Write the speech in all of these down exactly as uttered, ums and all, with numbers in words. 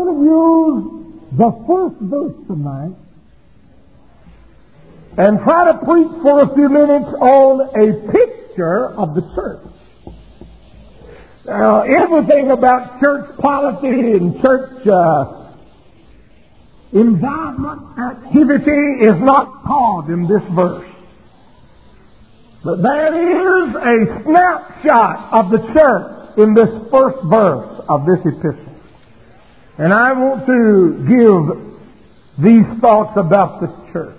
going to use the first verse tonight and try to preach for a few minutes on a picture of the church. Now, everything about church polity and church uh, involvement activity is not taught in this verse. But there is a snapshot of the church in this first verse of this epistle. And I want to give these thoughts about the church.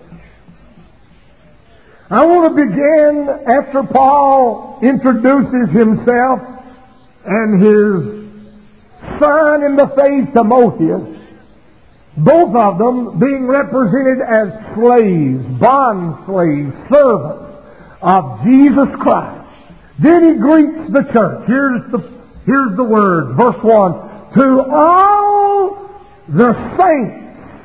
I want to begin after Paul introduces himself and his son in the faith, Timotheus, both of them being represented as slaves, bond slaves, servants of Jesus Christ. Then he greets the church. Here's the, here's the word, verse one. To all the saints.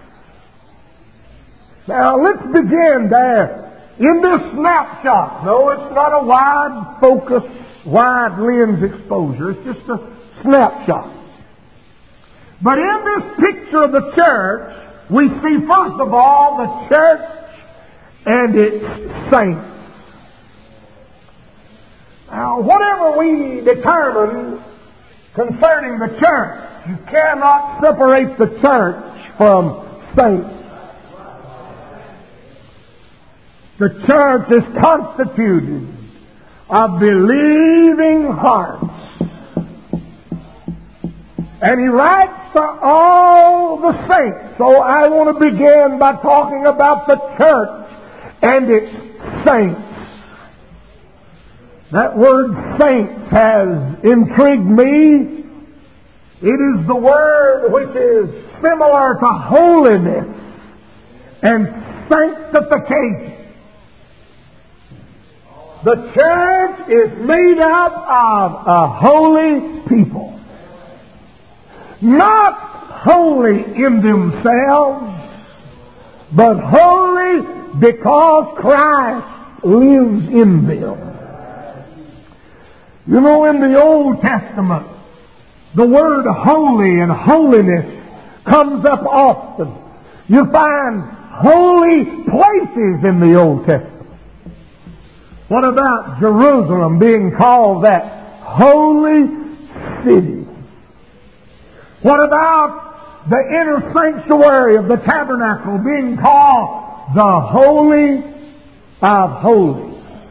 Now let's begin there. In this snapshot, no, it's not a wide focus, wide lens exposure. It's just a snapshot. But in this picture of the church, we see first of all the church and its saints. Now, whatever we determine concerning the church, you cannot separate the church from saints. The church is constituted of believing hearts. And he writes to all the saints. So I want to begin by talking about the church and its saints. That word saints has intrigued me. It is the word which is similar to holiness and sanctification. The church is made up of a holy people. Not holy in themselves, but holy because Christ lives in them. You know, in the Old Testament, the word holy and holiness comes up often. You find holy places in the Old Testament. What about Jerusalem being called that holy city? What about the inner sanctuary of the tabernacle being called the Holy of Holies?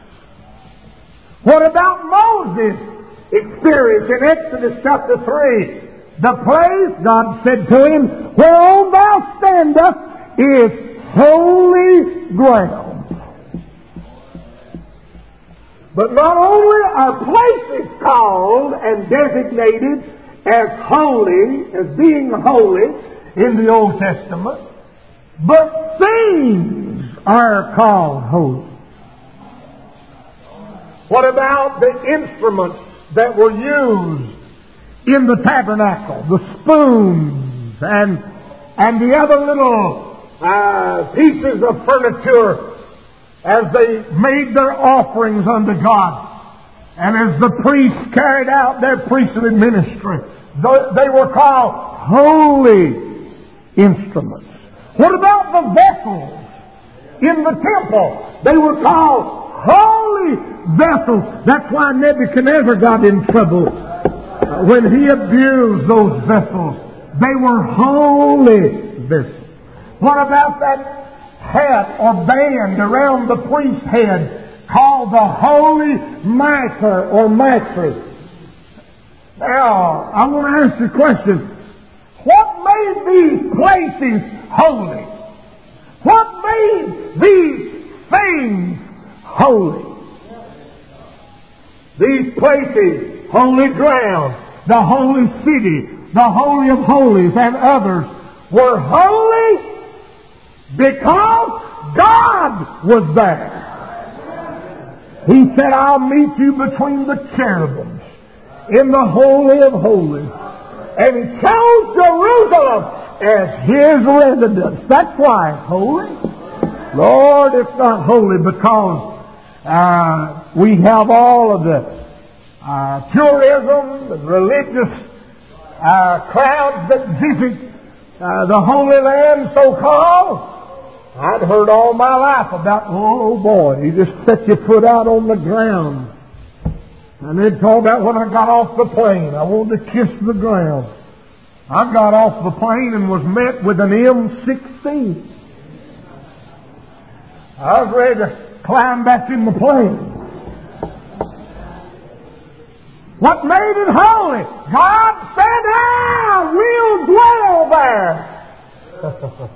What about Moses' experience in Exodus chapter three? The place, God said to him, whereon thou standest is holy ground. But not only are places called and designated as holy, as being holy in the Old Testament, but things are called holy. What about the instruments that were used in the tabernacle? The spoons and, and the other little uh, pieces of furniture as they made their offerings unto God. And as the priests carried out their priestly ministry, they were called holy instruments. What about the vessels in the temple? They were called holy vessels. That's why Nebuchadnezzar got in trouble uh, when he abused those vessels. They were holy vessels. What about that hat or band around the priest's head called the holy mitre or mitre? Now, I want to ask you a question. What made these places holy? What made these things holy? These places, holy ground, the holy city, the holy of holies, and others were holy because God was there. He said, I'll meet you between the cherubims in the holy of holies. And He chose Jerusalem as His residence. That's why it's holy. Lord, it's not holy because uh, we have all of the uh, tourism and religious uh, crowds that visit uh, the Holy Land, so-called, I'd heard all my life about, oh boy, you just set your foot out on the ground. And they'd talk about when I got off the plane, I wanted to kiss the ground. I got off the plane and was met with an M sixteen. I was ready to climb back in the plane. What made it holy? God said, I will dwell there.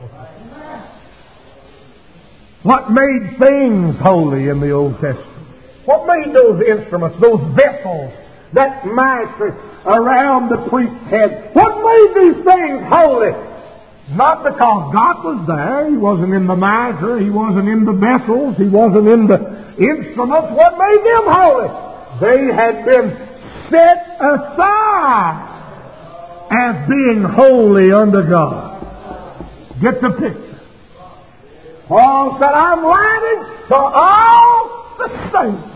What made things holy in the Old Testament? What made those instruments, those vessels, that mitre around the priest's head? What made these things holy? Not because God was there. He wasn't in the mitre. He wasn't in the vessels. He wasn't in the instruments. What made them holy? They had been set aside as being holy unto God. Get the picture. Paul said, I'm writing to all the saints.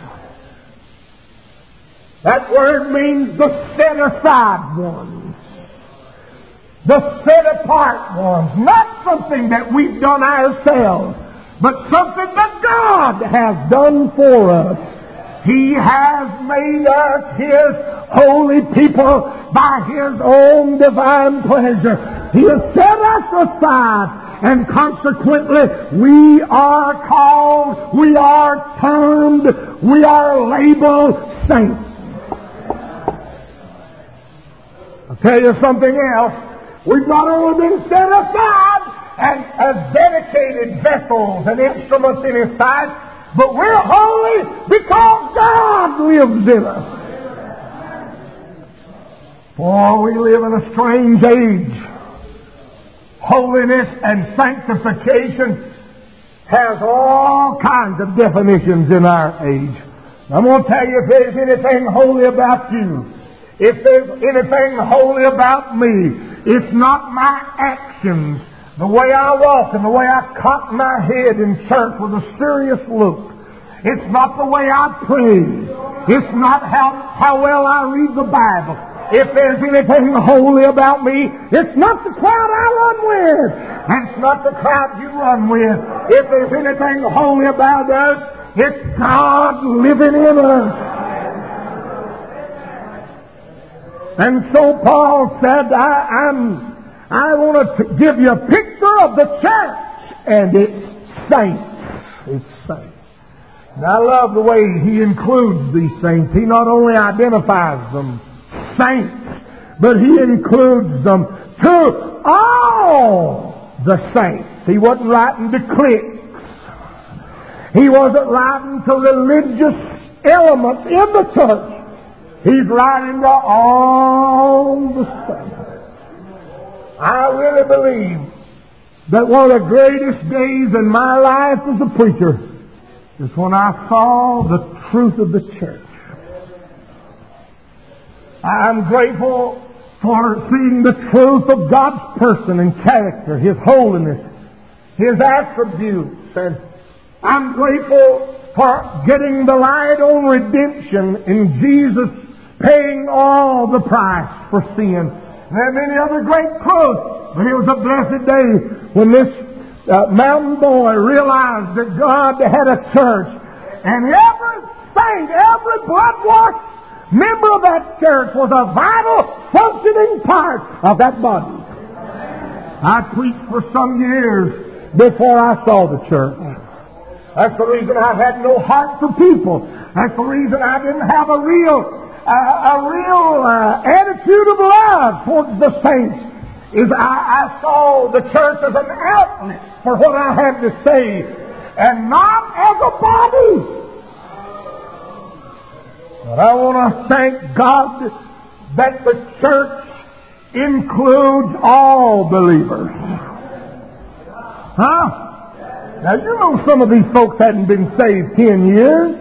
That word means the set aside ones. The set apart ones. Not something that we've done ourselves, but something that God has done for us. He has made us His holy people by His own divine pleasure. He has set us aside. And consequently, we are called, we are termed, we are labeled saints. I'll tell you something else. We've not only been set aside and as dedicated vessels and instruments in His sight, but we're holy because God lives in us. For we live in a strange age. Holiness and sanctification has all kinds of definitions in our age. I'm going to tell you, if there's anything holy about you, if there's anything holy about me, it's not my actions, the way I walk and the way I cock my head in church with a serious look. It's not the way I pray. It's not how, how well I read the Bible. If there's anything holy about me, it's not the crowd I run with, and it's not the crowd you run with. If there's anything holy about us, it's God living in us. And so Paul said, I, I'm, I want to give you a picture of the church, and it's saints. It's saints. And I love the way he includes these saints. He not only identifies them saints, but he includes them to all the saints. He wasn't writing to cliques. He wasn't writing to religious elements in the church. He's writing to all the saints. I really believe that one of the greatest days in my life as a preacher is when I saw the truth of the church. I'm grateful for seeing the truth of God's person and character, His holiness, His attributes. And I'm grateful for getting the light on redemption in Jesus paying all the price for sin. There are many other great truths, but it was a blessed day when this uh, mountain boy realized that God had a church, and every saint, every blood-washed member of that church was a vital, functioning part of that body. I preached for some years before I saw the church. That's the reason I've had no heart for people. That's the reason I didn't have a real, uh, a real uh, attitude of love towards the saints. Is I, I saw the church as an outlet for what I had to say, and not as a body. But I want to thank God that the church includes all believers. Huh? Now, you know some of these folks hadn't been saved ten years.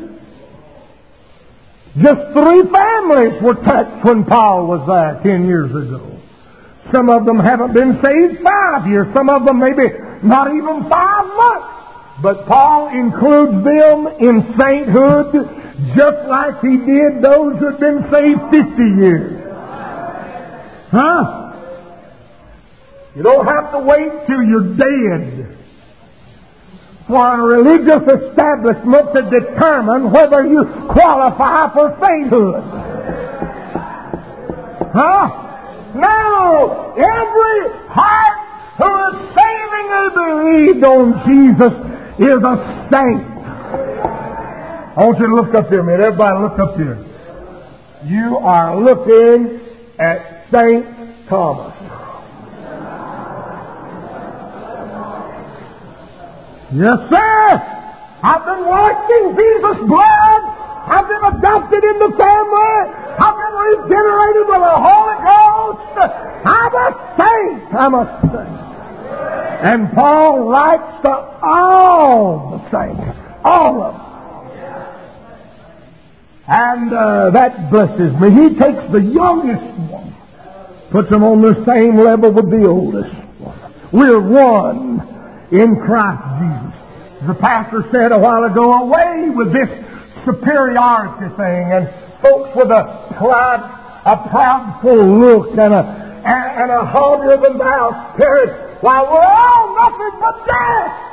Just three families were touched when Paul was there ten years ago. Some of them haven't been saved five years. Some of them maybe not even five months. But Paul includes them in sainthood just like he did those who had been saved fifty years. Huh? You don't have to wait till you're dead for a religious establishment to determine whether you qualify for sainthood. Huh? No! Every heart who is savingly believed on Jesus is a saint. I want you to look up here a minute. Everybody look up here. You are looking at Saint Thomas. Yes, sir! I've been washing Jesus' blood. I've been adopted in the family. I've been regenerated with the Holy Ghost. I'm a saint. I'm a saint. And Paul writes to all the saints. All of them. And uh, that blesses me. He takes the youngest one, puts them on the same level with the oldest one. We're one in Christ Jesus. The pastor said a while ago, away with this superiority thing, and folks with a proud, a proudful look and a and, and a holier than thou spirit, while we're all nothing but death.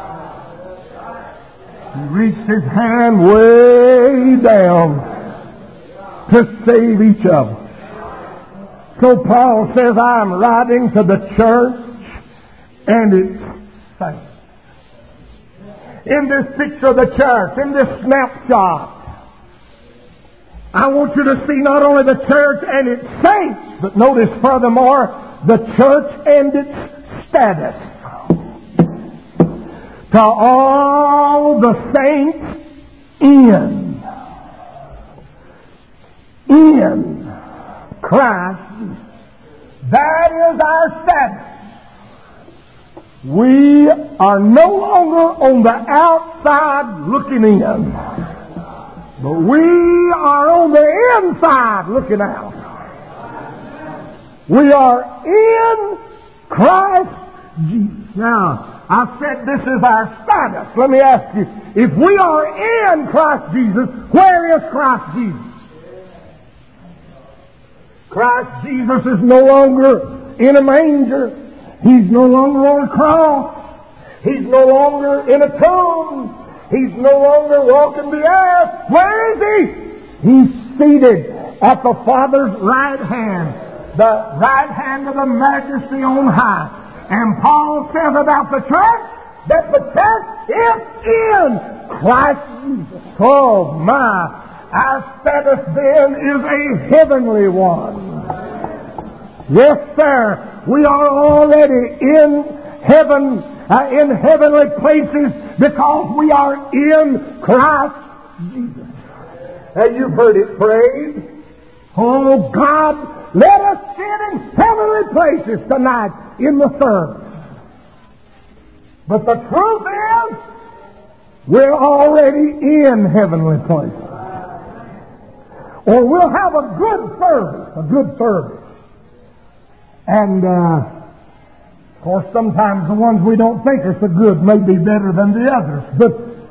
He reached his hand way down to save each other. So Paul says, I'm writing to the church and its saints. In this picture of the church, in this snapshot, I want you to see not only the church and its saints, but notice furthermore, the church and its status. To all the saints in, in Christ, that is our status. We are no longer on the outside looking in, but we are on the inside looking out. We are in Christ Jesus. Now, I said this is our status. Let me ask you, if we are in Christ Jesus, where is Christ Jesus? Christ Jesus is no longer in a manger. He's no longer on a cross. He's no longer in a tomb. He's no longer walking the earth. Where is He? He's seated at the Father's right hand, the right hand of the Majesty on high. And Paul says about the church that the church is in Christ Jesus. Oh my! Our status then is a heavenly one. Yes, sir. We are already in heaven, uh, in heavenly places, because we are in Christ Jesus. Now you've heard it prayed. Oh God, let us sit in heavenly places tonight in the service. But the truth is, we're already in heavenly places. Or we'll have a good service, a good service. And, uh, of course, sometimes the ones we don't think are so good may be better than the others. But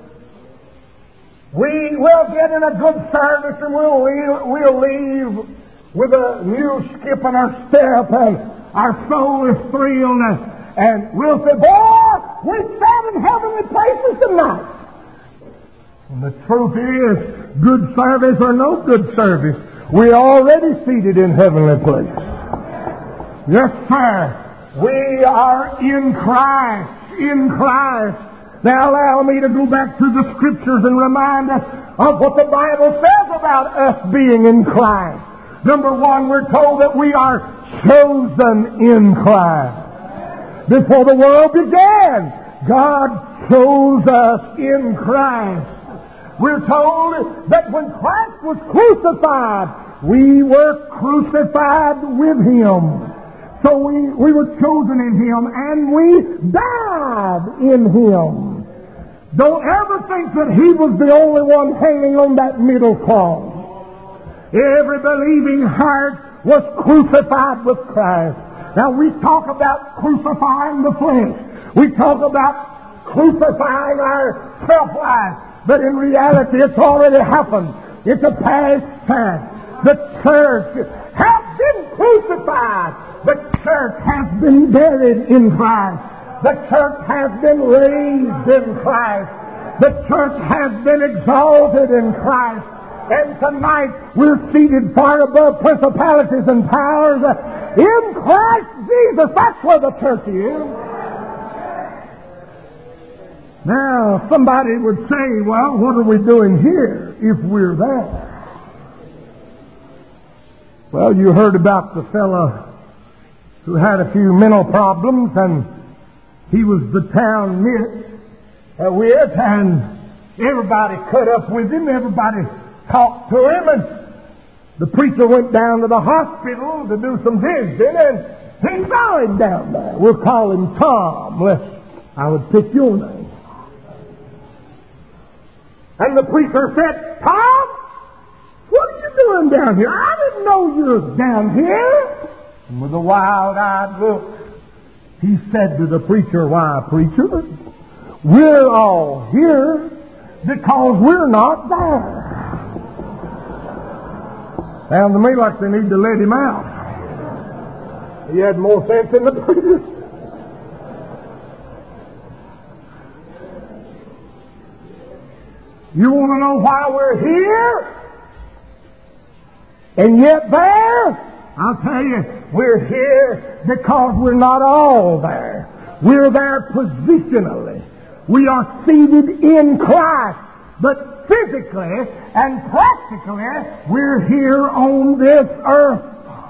we will get in a good service and we'll leave, we'll leave with a new skip in our step, and our soul is thrilled, and, and we'll say, boy, we sat in heavenly places tonight. And the truth is, good service or no good service, we're already seated in heavenly places. Yes, sir. We are in Christ, in Christ. Now allow me to go back to the Scriptures and remind us of what the Bible says about us being in Christ. Number one, we're told that we are chosen in Christ. Before the world began, God chose us in Christ. We're told that when Christ was crucified, we were crucified with Him. So we, we were chosen in Him, and we died in Him. Don't ever think that He was the only one hanging on that middle cross. Every believing heart was crucified with Christ. Now we talk about crucifying the flesh. We talk about crucifying our self-life. But in reality, it's already happened. It's a past tense. The church has been crucified. The church has been buried in Christ. The church has been raised in Christ. The church has been exalted in Christ. And tonight we're seated far above principalities and powers in Christ Jesus. That's where the church is. Now, somebody would say, well, what are we doing here if we're there? Well, you heard about the fellow who had a few mental problems, and he was the town mit uh, with, and everybody cut up with him. Everybody talked to him, and the preacher went down to the hospital to do some visiting, and he saw him down there. We'll call him Tom, unless I would pick your name. And the preacher said, Tom, what are you doing down here? I didn't know you were down here. And with a wild-eyed look, he said to the preacher, why, preacher, we're all here because we're not there. Sounds to me like they need to let him out. He had more sense than the preacher. You want to know why we're here? And yet there? I'll tell you, we're here because we're not all there. We're there positionally. We are seated in Christ. But physically and practically, we're here on this earth.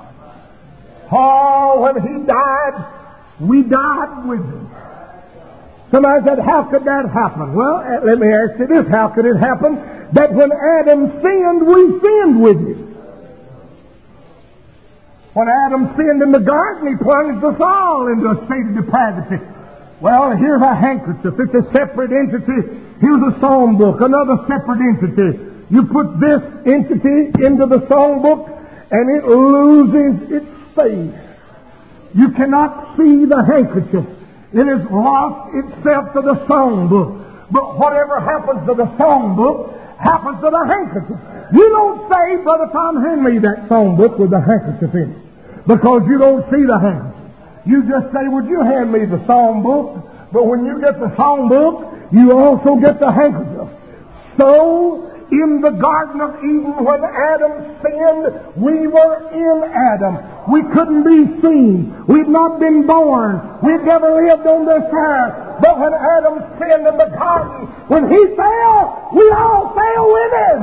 Oh, when He died, we died with Him. Somebody said, how could that happen? Well, let me ask you this. How could it happen that when Adam sinned, we sinned with Him? When Adam sinned in the garden, he plunged us all into a state of depravity. Well, here's a handkerchief. It's a separate entity. Here's a song book, another separate entity. You put this entity into the song book, and it loses its space. You cannot see the handkerchief. It has lost itself to the song book. But whatever happens to the song book happens to the handkerchief. You don't say, Brother Tom, hand me that song book with the handkerchief in it, because you don't see the handkerchief. You just say, would you hand me the song book? But when you get the song book, you also get the handkerchief. So, in the Garden of Eden, when Adam sinned, we were in Adam. We couldn't be seen. We'd not been born. We'd never lived on this earth. But when Adam sinned in the garden, when he fell, we all fell with him.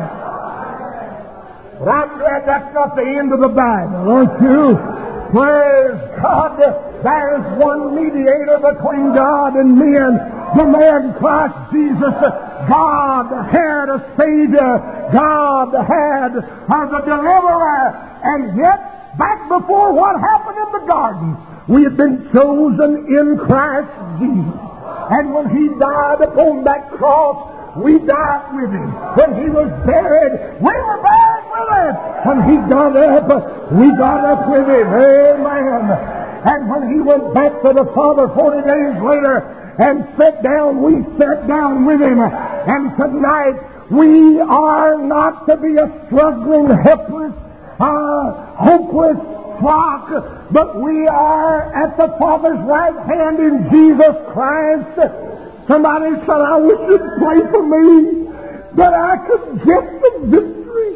But I'm glad that's not the end of the Bible, aren't you? Praise God. There's one mediator between God and men, the man Christ Jesus. God had a Savior. God had uh, the Deliverer. And yet, back before what happened in the garden, we had been chosen in Christ Jesus. And when He died upon that cross, we died with Him. When He was buried, we were buried with Him. When He got up, we got up with Him. Amen. And when He went back to the Father forty days later and sat down, we sat down with Him. And tonight, we are not to be a struggling, helpless, uh, hopeless flock, but we are at the Father's right hand in Jesus Christ. Somebody said, I wish you'd pray for me that I could get the victory.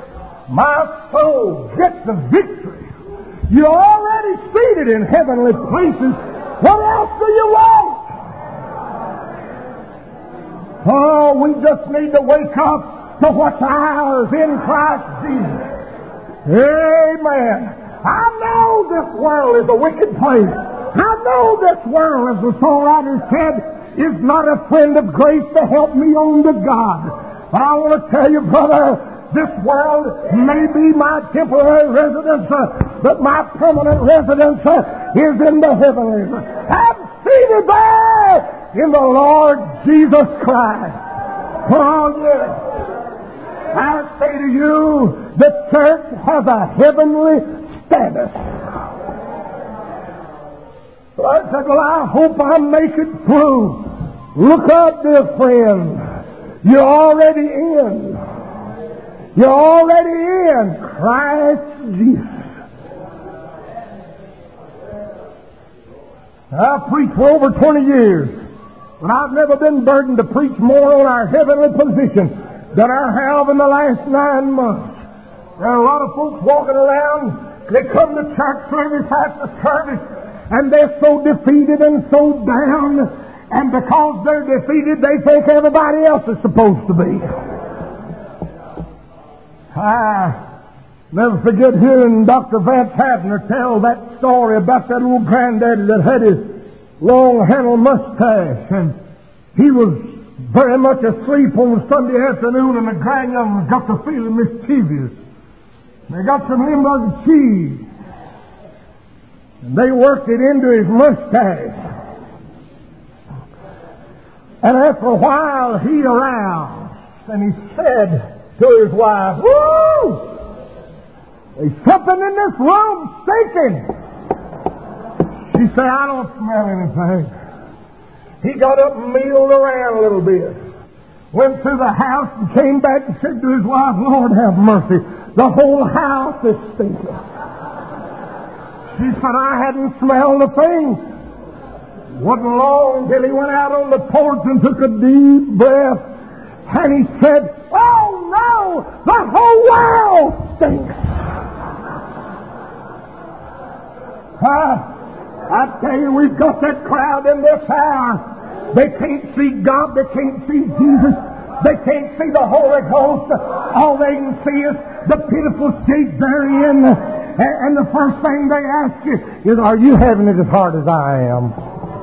My soul gets the victory. You're already seated in heavenly places. What else do you want? Oh, we just need to wake up to what's ours in Christ Jesus. Amen. I know this world is a wicked place. I know this world, as the songwriter said, is not a friend of grace to help me on to God. But I want to tell you, brother, this world may be my temporary residence, uh, but my permanent residence uh, is in the heavenlies. I'm seated there in the Lord Jesus Christ. Oh, yes. I say to you, the church has a heavenly status. So I said, well, I hope I make it through. Look up, dear friend. You're already in. You're already in Christ Jesus. I've preached for over twenty years, but I've never been burdened to preach more on our heavenly position than I have in the last nine months. There are a lot of folks walking around, they come to church service after service, and they're so defeated and so down, and because they're defeated, they think everybody else is supposed to be. I never forget hearing Doctor Vance Havner tell that story about that old granddaddy that had his long-handled mustache, and he was very much asleep on Sunday afternoon, and the grandyoungins got to feeling mischievous. They got some Limburger cheese, and they worked it into his mustache. And after a while, he aroused, and he said to his wife, "Woo! There's something in this room stinking." She said, "I don't smell anything." He got up and mealed around a little bit, went through the house and came back and said to his wife, "Lord have mercy, the whole house is stinking." She said, "I hadn't smelled a thing." Wasn't long till he went out on the porch and took a deep breath, and he said, "Oh no, the whole world stinks." Ah, I tell you, we've got that crowd in this hour. They can't see God. They can't see Jesus. They can't see the Holy Ghost. All they can see is the pitiful state they're in. And the first thing they ask you is, "Are you having it as hard as I am?"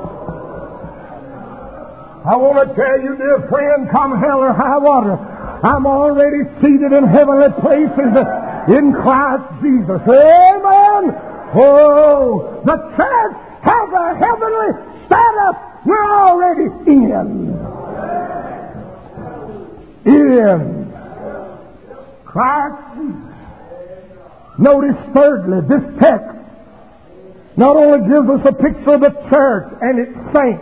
I want to tell you, dear friend, come hell or high water, I'm already seated in heavenly places in Christ Jesus. Amen. Oh, the church has a heavenly status. We're already in. In Christ Jesus. Notice thirdly, this text not only gives us a picture of the church and its saints,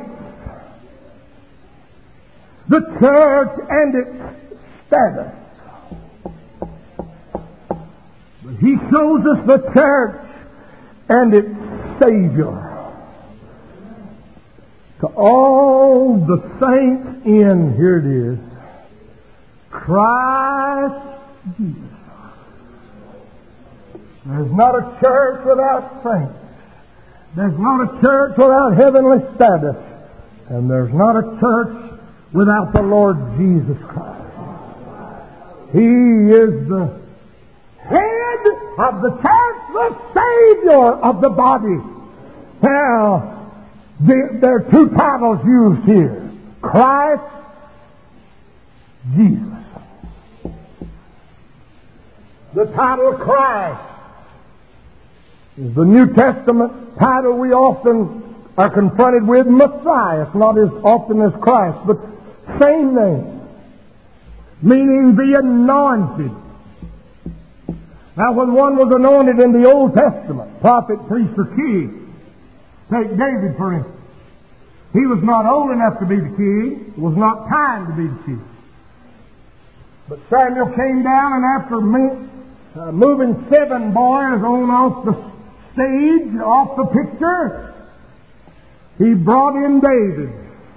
the church and its status, but he shows us the church and its Savior. To all the saints in, here it is, Christ Jesus. There's not a church without saints. There's not a church without heavenly status. And there's not a church without the Lord Jesus Christ. He is the head of the church, the Savior of the body. Now, the, there are two titles used here. Christ Jesus. The title Christ is the New Testament title we often are confronted with, Messiah. It's not as often as Christ, but same name, meaning the anointed. Now, when one was anointed in the Old Testament, prophet, priest, or king, take David for instance. He was not old enough to be the king. It was not time to be the king. But Samuel came down, and after me, uh, moving seven boys on off the stage, off the picture, he brought in David.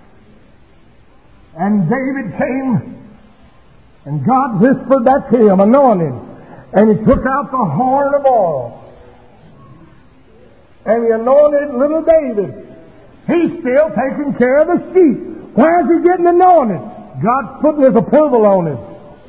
And David came, and God whispered that to him, anoint him. And he took out the horn of oil. And he anointed little David. He's still taking care of the sheep. Why is he getting anointed? God's putting his approval on him.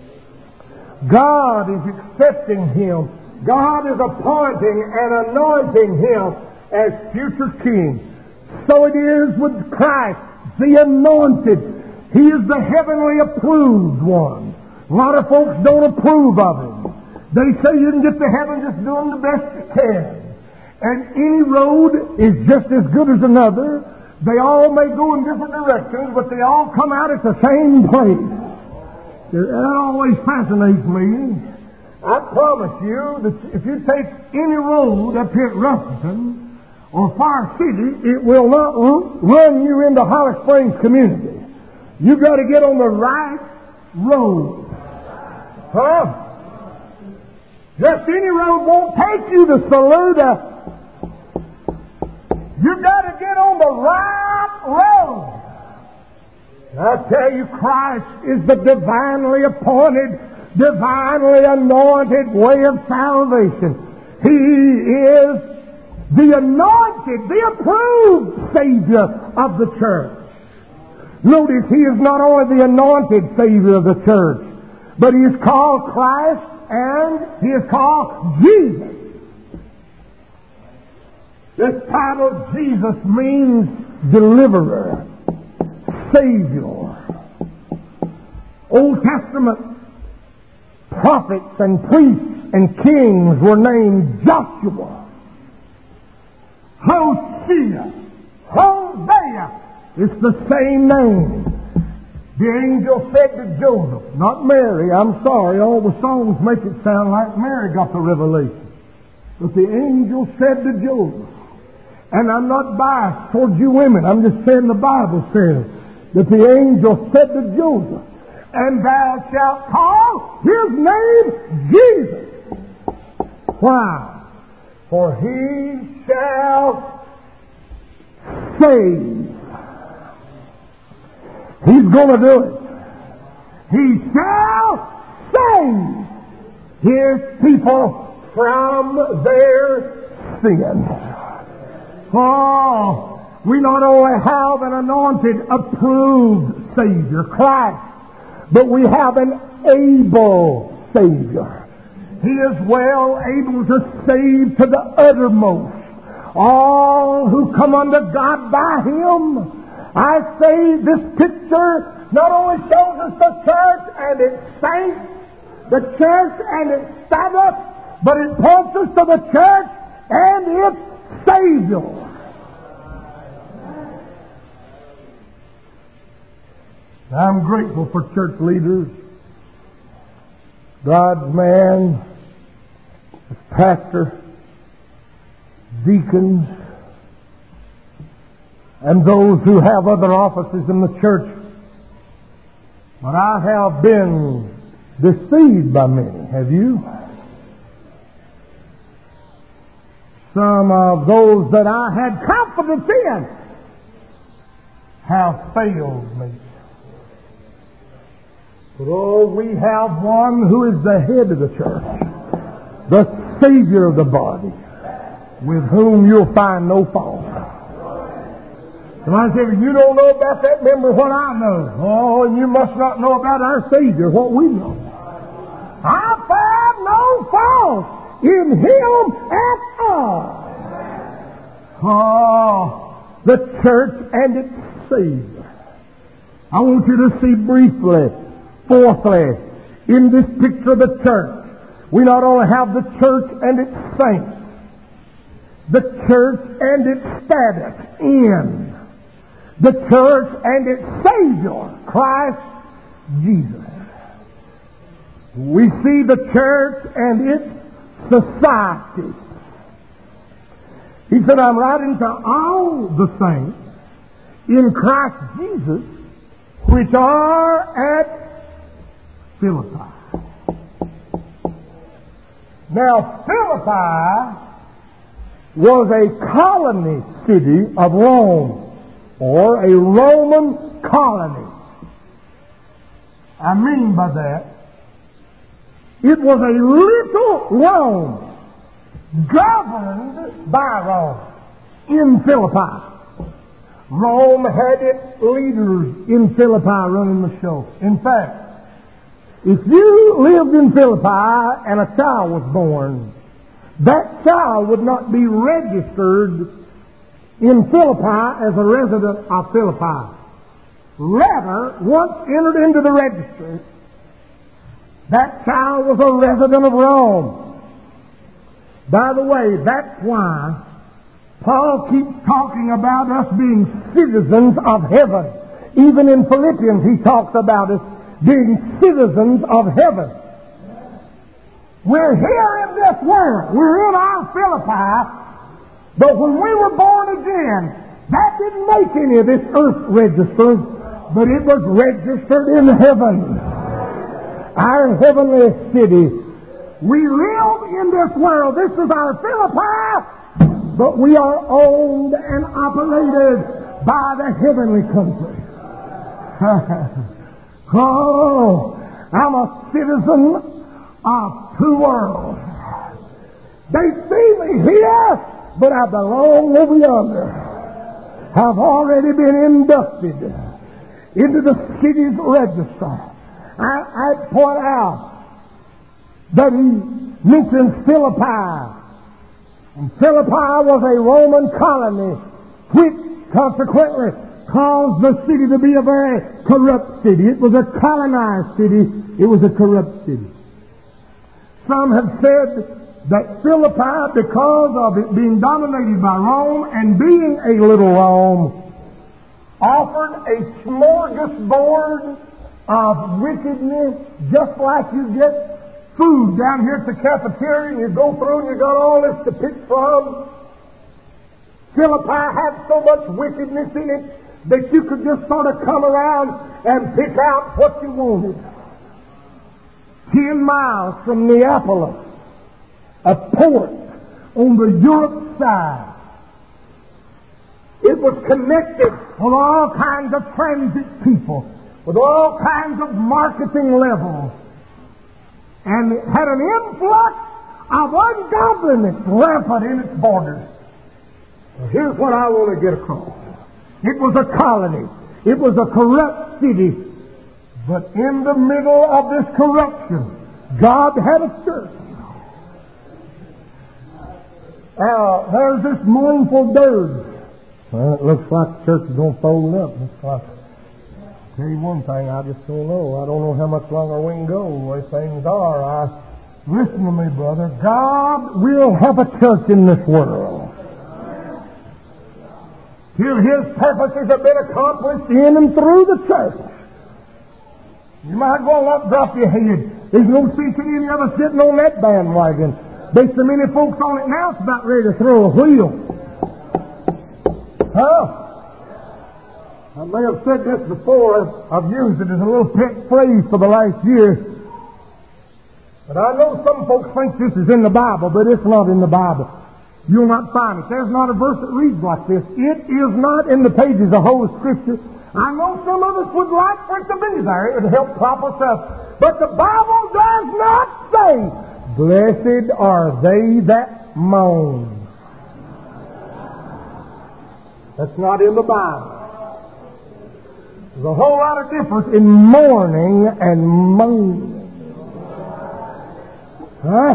God is accepting him. God is appointing and anointing him as future king. So it is with Christ, the anointed. He is the heavenly approved one. A lot of folks don't approve of him. They say you can get to heaven just doing the best you can. And any road is just as good as another. They all may go in different directions, but they all come out at the same place. That always fascinates me. I promise you that if you take any road up here at Russellton or Far City, it will not run you into Holly Springs community. You've got to get on the right road. Huh? Just any road won't take you to Saluda. You've got to get on the right road. I tell you, Christ is the divinely appointed, divinely anointed way of salvation. He is the anointed, the approved Savior of the church. Notice, He is not only the anointed Savior of the church, but He is called Christ and He is called Jesus. This title, Jesus, means deliverer, Savior. Old Testament prophets and priests and kings were named Joshua, Hosea, Hosea. It's the same name. The angel said to Joseph, not Mary, I'm sorry, all the songs make it sound like Mary got the revelation. But the angel said to Joseph, and I'm not biased towards you women, I'm just saying the Bible says, that the angel said to Joseph, and thou shalt call his name Jesus. Why? For he shall save. He's going to do it. He shall save his people from their sins. Oh, we not only have an anointed, approved Savior, Christ, but we have an able Savior. He is well able to save to the uttermost all who come unto God by Him. I say this picture not only shows us the church and its saints, the church and its Sabbath, but it points us to the church and its Savior. I'm grateful for church leaders, God's man, pastor, deacons, and those who have other offices in the church. But I have been deceived by many. Have you? Some of those that I had confidence in have failed me. But oh, we have one who is the head of the church, the Savior of the body, with whom you'll find no fault. Somebody said, you don't know about that member what I know. Oh, and you must not know about our Savior what we know. I found no fault in Him at all. Oh, the church and its Savior. I want you to see briefly, fourthly, in this picture of the church, we not only have the church and its saints, the church and its status in the church and its Savior, Christ Jesus. We see the church and its society. He said, I'm writing to all the saints in Christ Jesus which are at Philippi. Now, Philippi was a colony city of Rome, or a Roman colony. I mean by that, it was a little Rome, governed by Rome, in Philippi. Rome had its leaders in Philippi running the show. In fact, if you lived in Philippi and a child was born, that child would not be registered in Philippi as a resident of Philippi. Rather, once entered into the registry, that child was a resident of Rome. By the way, that's why Paul keeps talking about us being citizens of heaven. Even in Philippians, he talks about us being citizens of heaven. We're here in this world. We're in our Philippi. But when we were born again, that didn't make any of this earth registered, but it was registered in heaven. Our heavenly city. We live in this world. This is our Philippi, but we are owned and operated by the heavenly country. Oh, I'm a citizen of two worlds. They see me here, but I belong over yonder. I've already been inducted into the city's register. I, I point out that he mentions Philippi. And Philippi was a Roman colony, which consequently caused the city to be a very corrupt city. It was a colonized city. It was a corrupt city. Some have said that Philippi, because of it being dominated by Rome and being a little Rome, offered a smorgasbord of wickedness, just like you get food down here at the cafeteria and you go through and you got all this to pick from. Philippi had so much wickedness in it that you could just sort of come around and pick out what you wanted. Ten miles from Neapolis, a port on the Europe side. It was connected with all kinds of transit people, with all kinds of marketing levels. And it had an influx of ungodliness rampant in its borders. Now, here's what I want to get across. It was a colony. It was a corrupt city. But in the middle of this corruption, God had a church. Now, there's this mournful dirge. Well, it looks like the church is going to fold up. Looks like, I'll tell you one thing, I just don't know. I don't know how much longer we can go the way things are. I, listen to me, brother. God will have a church in this world. Till His purposes have been accomplished in and through the church. You might go up, drop your head. There's no sense in any of us sitting on that bandwagon. There's so many folks on it now, it's about ready to throw a wheel. Huh? I may have said this before. I've used it as a little pet phrase for the last year. But I know some folks think this is in the Bible, but it's not in the Bible. You'll not find it. There's not a verse that reads like this. It is not in the pages of Holy Scripture. I know some of us would like for it to be there. It would help prop us up. But the Bible does not say, blessed are they that mourn. That's not in the Bible. There's a whole lot of difference in mourning and moaning. Huh?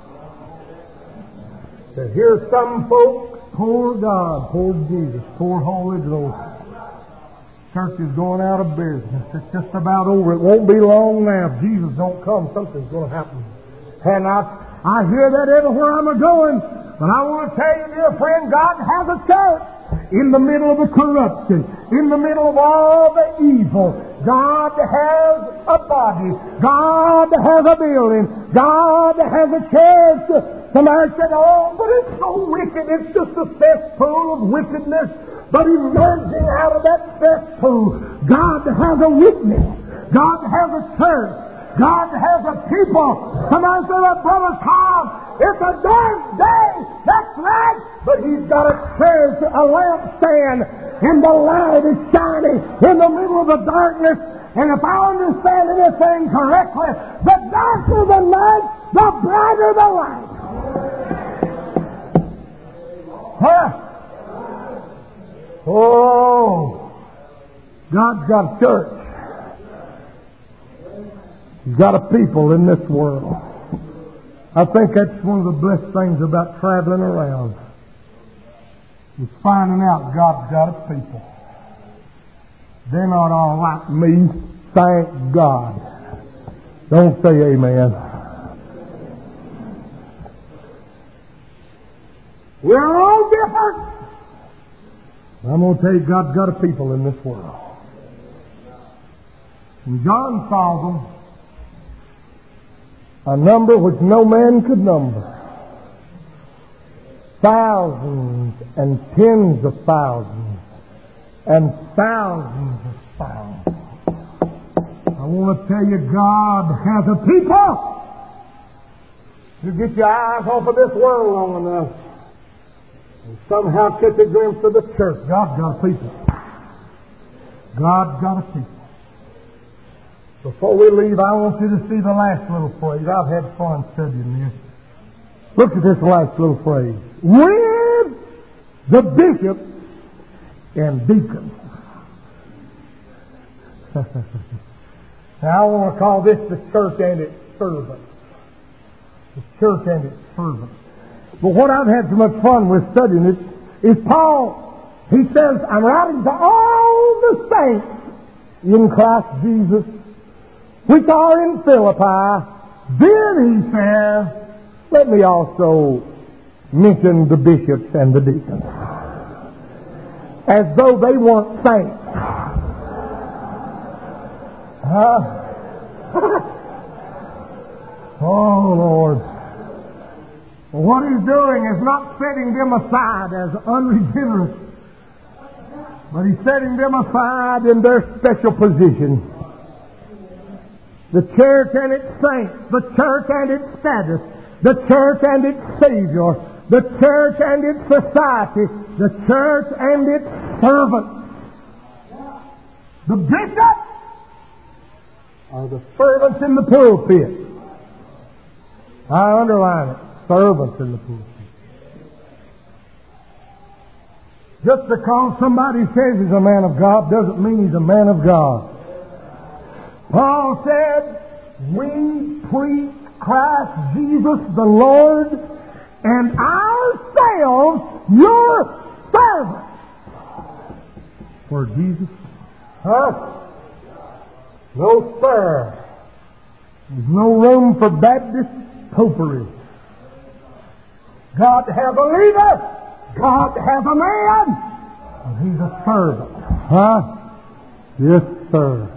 So here's some folks, poor God, poor Jesus, poor Holy Ghost. Church is going out of business. It's just about over. It won't be long now. If Jesus don't come, something's going to happen. And I, I hear that everywhere I'm a-going. But I want to tell you, dear friend, God has a church. In the middle of the corruption, in the middle of all the evil, God has a body. God has a building. God has a church. Somebody said, oh, but it's so wicked. It's just a cesspool of wickedness. But emerging out of that cesspool, God has a witness. God has a church. God has a people. Somebody said, oh, Brother Tom, it's a dark day. That's right. But He's got a church, a lampstand, and the light is shining in the middle of the darkness. And if I understand anything correctly, the darker the night, the brighter the light. Huh? Oh, God's got a church. He's got a people in this world. I think that's one of the blessed things about traveling around. Is finding out God's got a people. They're not all like me. Thank God. Don't say amen. We're all different. I'm going to tell you, God's got a people in this world. And John saw them, a number which no man could number. Thousands and tens of thousands and thousands of thousands. I want to tell you, God has a people. You get your eyes off of this world long enough, and somehow catch a glimpse of the church. God's got a people. God's got a people. Before we leave, I want you to see the last little phrase. I've had fun studying this. Look at this last little phrase. With the bishops and deacons. Now I want to call this the church and its servants. The church and its servants. But what I've had so much fun with studying it is Paul, he says, I'm writing to all the saints in Christ Jesus, which are in Philippi. Then he says, let me also mention the bishops and the deacons. As though they weren't saints. Huh? Oh, Lord. What he's doing is not setting them aside as unregenerate, but he's setting them aside in their special position. The church and its saints, the church and its status, the church and its Savior, the church and its society, the church and its servants. The bishops are the servants in the pulpit. I underline it. Servants in the pulpit. Just because somebody says he's a man of God doesn't mean he's a man of God. Paul said, we preach Christ Jesus the Lord and ourselves your servants. For Jesus? Huh? No, sir. There's no room for Baptist popery. God have a leader. God have a man. And he's a servant. Huh? Yes, sir.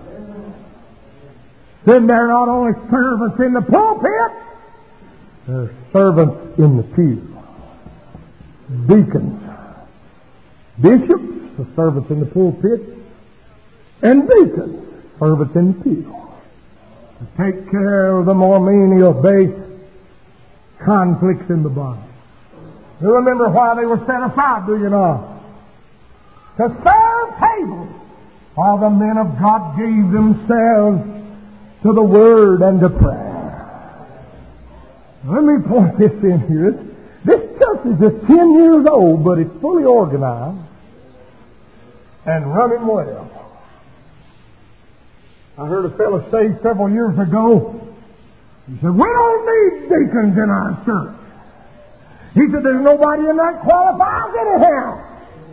Then they're not only servants in the pulpit, they're servants in the pew. Deacons. Bishops, the servants in the pulpit. And deacons, servants in the pew. To take care of the more menial base conflicts in the body. You remember why they were set aside, do you not? To serve tables. While the men of God gave themselves to the Word and to prayer. Let me point this in here. This church is just ten years old, but it's fully organized and running well. I heard a fellow say several years ago, he said, we don't need deacons in our church. He said, there's nobody in that qualifies anyhow.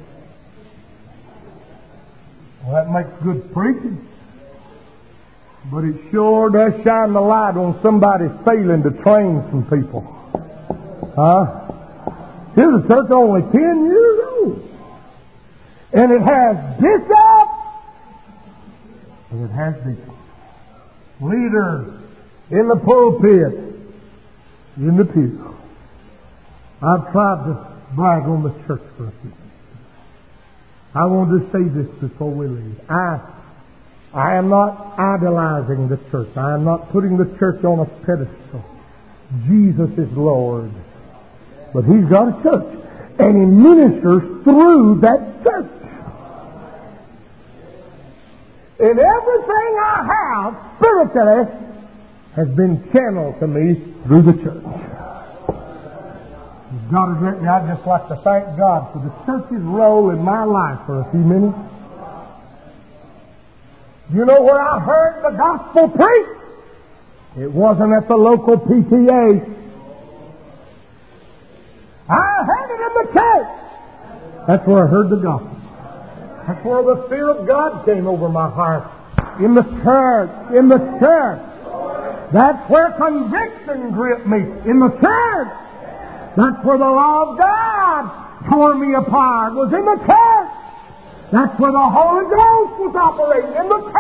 Well, that makes good preaching. But it sure does shine the light on somebody failing to train some people. Huh? Here's a church only ten years old. And it has bishops. And it has deacons. Leaders in the pulpit. In the pew. I've tried to brag on the church for a few minutes. I want to say this before we leave. I, I am not idolizing the church. I am not putting the church on a pedestal. Jesus is Lord. But He's got a church. And He ministers through that church. And everything I have spiritually has been channeled to me through the church. If God has let me, I'd just like to thank God for the church's role in my life for a few minutes. You know where I heard the gospel preached? It wasn't at the local P T A. I heard it in the church. That's where I heard the gospel. That's where the fear of God came over my heart. In the church. In the church. That's where conviction gripped me. In the church. That's where the law of God tore me apart. Was in the church. That's where the Holy Ghost was operating. In the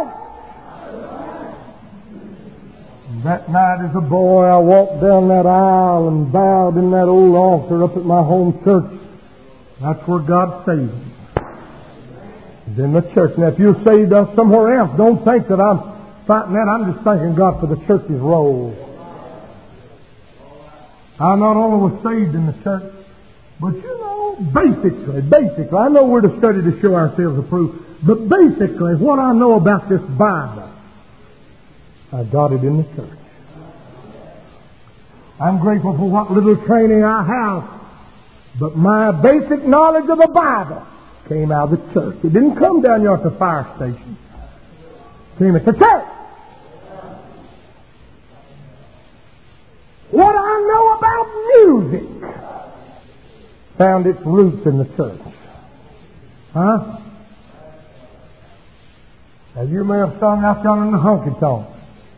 church. That night as a boy, I walked down that aisle and bowed in that old altar up at my home church. That's where God saved me. It's in the church. Now, if you're saved somewhere else, don't think that I'm fighting that. I'm just thanking God for the church's role. I not only was saved in the church, but you know, basically, basically, I know we're to study to show ourselves approved, but basically what I know about this Bible, I got it in the church. I'm grateful for what little training I have, but my basic knowledge of the Bible came out of the church. It didn't come down here at the fire station. It came at the church. What I know about music found its roots in the church. Huh? Now you may have sung out there in the honky tonk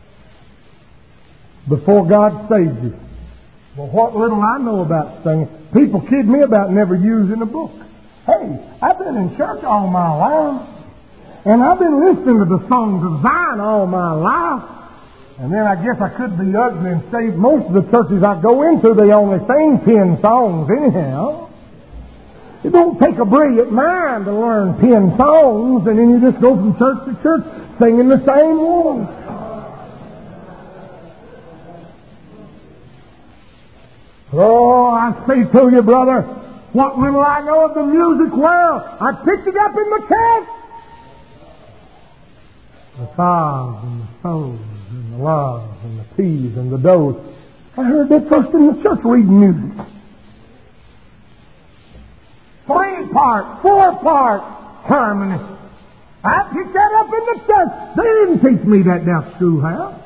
before God saved you. Well, what little I know about singing, people kid me about never using a book. Hey, I've been in church all my life, and I've been listening to the songs of Zion all my life. And then I guess I could be ugly and say most of the churches I go into, they only sing ten songs anyhow. It don't take a brilliant mind to learn ten songs, and then you just go from church to church singing the same one. Oh, I say to you, brother, what little I know of the music world, I picked it up in the church. The fa's and the so's and the loves and the peas and the do's. I heard that first in the church reading music. Three-part, four-part harmony. I picked that up in the church. They didn't teach me that down at schoolhouse.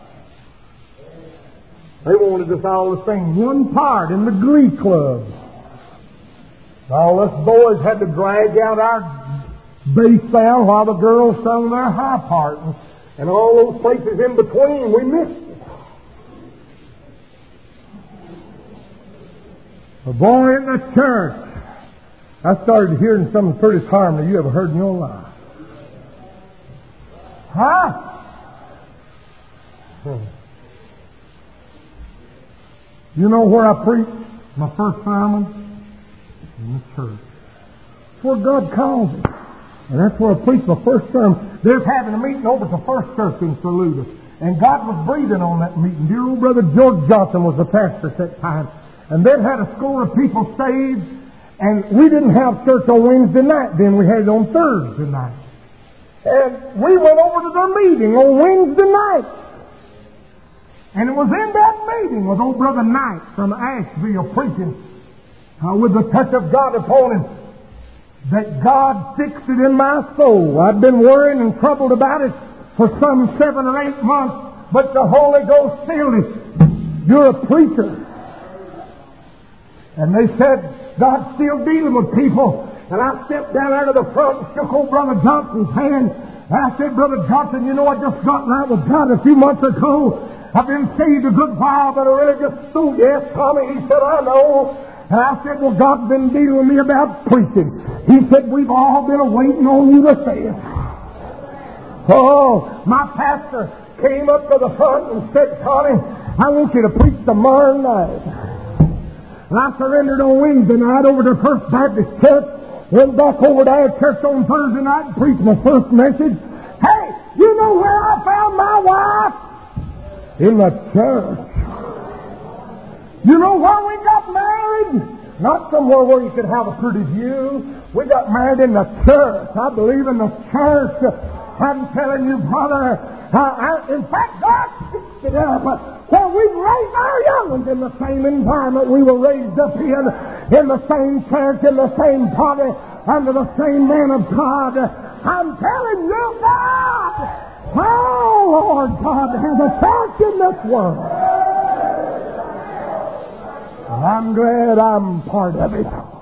They wanted us all to sing one part in the glee club. All us boys had to drag out our bass sound while the girls sung their high part. And, and all those places in between, we missed it. A boy in the church, I started hearing some of the prettiest harmony you ever heard in your life. Huh? Hmm. You know where I preached my first sermon? In the church. That's where God calls it. And that's where I preached my first sermon. They was having a meeting over at the First Church in Saluda. And God was breathing on that meeting. Dear old brother George Johnson was the pastor at that time. And they'd had a score of people saved. And we didn't have church on Wednesday night. Then we had it on Thursday night. And we went over to their meeting on Wednesday night. And it was in that meeting with old brother Knight from Asheville preaching uh, with the touch of God upon him that God fixed it in my soul. I'd been worrying and troubled about it for some seven or eight months, but the Holy Ghost sealed it. You're a preacher. And they said, God's still dealing with people. And I stepped down out of the front and shook old brother Johnson's hand. And I said, Brother Johnson, you know, I just got right with God a few months ago. I've been saved a good while, but I really just thought, yes, Tommy. He said, I know. And I said, well, God's been dealing with me about preaching. He said, we've all been waiting on you to say it. Oh, my pastor came up to the front and said, Tommy, I want you to preach tomorrow night. And I surrendered on Wednesday night over to First Baptist Church. Went back over to our church on Thursday night and preached my first message. Hey, you know where I found my wife? In the church. You know where we got married? Not somewhere where you could have a pretty view. We got married in the church. I believe in the church. I'm telling you, brother. Uh, I, in fact, God fixed it up. Well, we raised our young ones in the same environment we were raised up in, in the same church, in the same body, under the same man of God. I'm telling you, God. Oh, Lord God, has a church in this world. And I'm glad I'm part of it.